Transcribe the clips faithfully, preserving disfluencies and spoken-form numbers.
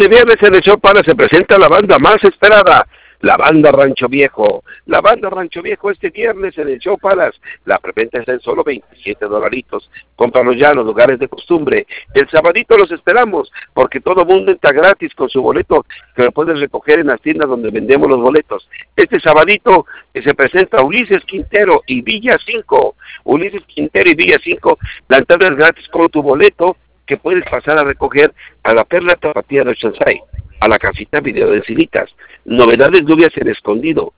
Este viernes en el Show Pala se presenta la banda más esperada, la banda Rancho Viejo. La banda Rancho Viejo este viernes en el Show Palace. La preventa está en solo veintisiete dolaritos. Cómpralos ya en los lugares de costumbre. El sabadito los esperamos, porque todo mundo está gratis con su boleto, que lo puedes recoger en las tiendas donde vendemos los boletos. Este sabadito que se presenta Ulises Quintero y Villa cinco. Ulises Quintero y Villa cinco, la entrada es gratis con tu boleto, que puedes pasar a recoger a la Perla Tapatía de Oceanside, a la casita Video de Encinitas. Novedades lluvias en Escondido,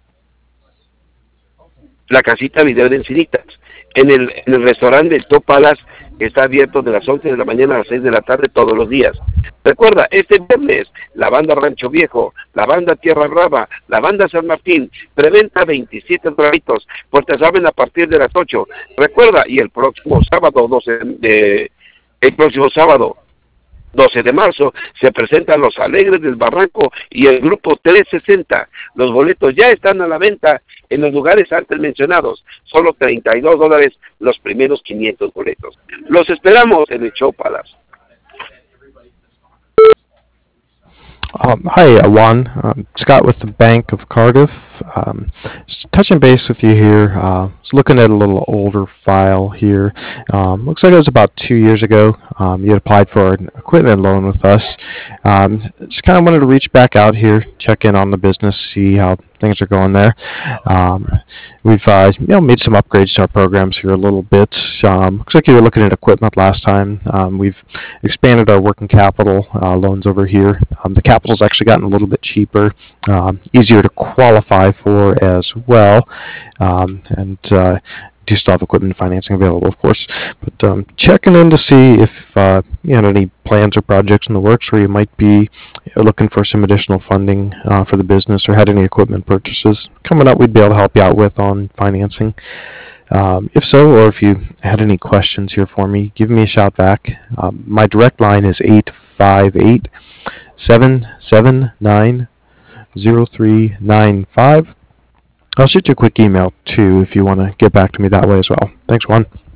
la casita Video de Encinitas. En el, en el restaurante del Top Palace, que está abierto de las once de la mañana a las seis de la tarde todos los días. Recuerda, este viernes, la banda Rancho Viejo, la banda Tierra Brava, la banda San Martín, preventa veintisiete dolaritos, puertas abren a partir de las ocho. Recuerda, y el próximo sábado, doce de, el próximo sábado, doce de marzo, se presentan Los Alegres del Barranco y el grupo trescientos sesenta. Los boletos ya están a la venta en los lugares antes mencionados. Solo treinta y dos dólares los primeros quinientos boletos. Los esperamos en el Show Palace. Um, hi, uh, Juan. Um, Scott with the Bank of Cardiff. Um, just touching base with you here. Uh, was looking at a little older file here. Um, looks like it was about two years ago. Um, you had applied for an equipment loan with us. Um, just kind of wanted to reach back out here, check in on the business, see how things are going there. Um, we've uh, you know made some upgrades to our programs here a little bit. Um, looks like you were looking at equipment last time. Um, we've expanded our working capital uh, loans over here. Um, the capital's actually gotten a little bit cheaper, um, easier to qualify for as well, um, and uh, do still have equipment financing available, of course. But um, checking in to see if uh, you had any plans or projects in the works where you might be looking for some additional funding uh, for the business, or had any equipment purchases coming up we'd be able to help you out with on financing. Um, if so, or if you had any questions here for me, give me a shout back. Um, my direct line is eight five eight, seven seven nine, zero three nine five. I'll shoot you a quick email too if you want to get back to me that way as well. Thanks, Juan.